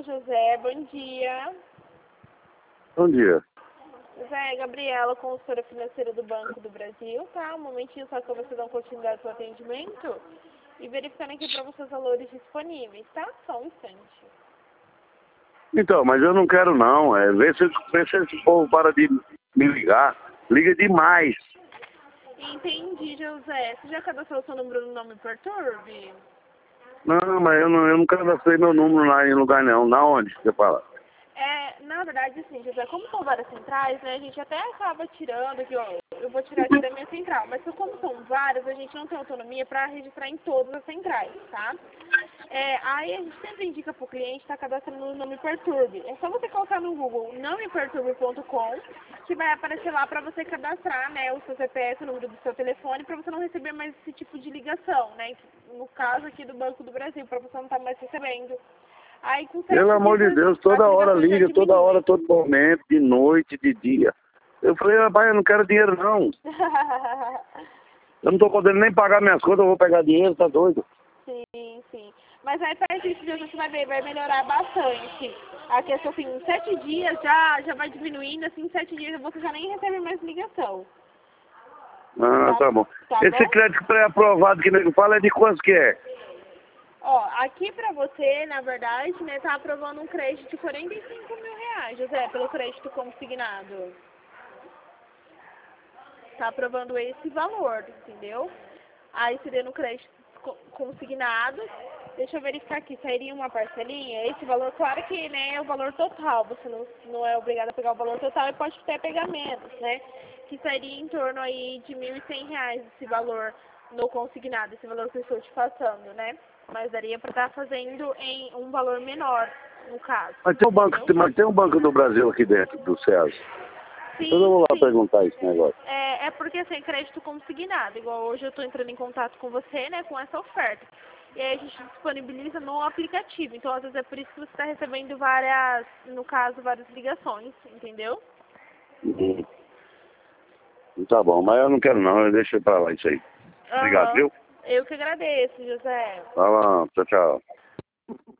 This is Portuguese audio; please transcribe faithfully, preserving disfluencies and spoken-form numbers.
José, bom dia. Bom dia. José, Gabriela, consultora financeira do Banco do Brasil, tá? Um momentinho só que eu vou dar uma continuidade ao atendimento e verificando aqui para você os valores disponíveis, tá? Só um instante. Então, mas eu não quero não. É, vê se, vê se esse povo para de me ligar. Liga demais. Entendi, José. Você já cadastrou seu número no Nome Perturbe? Não, mas eu não, eu não cadastrei meu número lá em lugar não. Na onde você fala? É, na verdade, assim, José, como são várias centrais, né, a gente até acaba tirando aqui, ó, eu vou tirar aqui da minha central, mas como são várias, a gente não tem autonomia para registrar em todas as centrais, tá? É, aí a gente sempre indica para o cliente estar cadastrando no Nome Perturbe. É só você colocar no Google nome perturbe ponto com que vai aparecer lá para você cadastrar, né, o seu C P F, o número do seu telefone, para você não receber mais esse tipo de ligação, né? No caso aqui do Banco do Brasil, para você não estar mais recebendo. Aí, com Pelo amor de Deus, toda hora liga, toda hora, todo momento, de noite, de dia. Eu falei, rapaz, eu não quero dinheiro não. Eu não tô podendo nem pagar minhas contas, eu vou pegar dinheiro, tá doido? Sim, sim. Mas aí faz isso, você vai ver, vai melhorar bastante. A questão, assim, em sete dias já, já vai diminuindo, assim, em sete dias você já nem recebe mais ligação. Ah, tá, tá bom. Tá Esse bom? crédito pré-aprovado que nego fala é de quanto que é? Ó, aqui pra você, na verdade, né, tá aprovando um crédito de quarenta e cinco mil reais, José, pelo crédito consignado. Tá aprovando esse valor, entendeu? Aí seria no crédito consignado. Deixa eu verificar aqui, sairia uma parcelinha. Esse valor, claro que, né, é o valor total. Você não, não é obrigado a pegar o valor total e pode até pegar menos, né? Que sairia em torno aí de mil e cem reais esse valor no consignado, esse valor que eu estou te passando, né? Mas daria para estar fazendo em um valor menor, no caso. Mas tem um banco, mas tem um Banco do Brasil aqui dentro do César. Sim, Então eu vou lá sim. perguntar esse negócio. É, é porque assim, crédito consignado, igual hoje eu estou entrando em contato com você, né, com essa oferta. E aí a gente disponibiliza no aplicativo, então às vezes é por isso que você está recebendo várias, no caso, várias ligações, entendeu? Uhum. Tá bom, mas eu não quero não, deixa pra lá isso aí. Obrigado, Aham. viu? Eu que agradeço, José. Tá lá, tchau, tchau.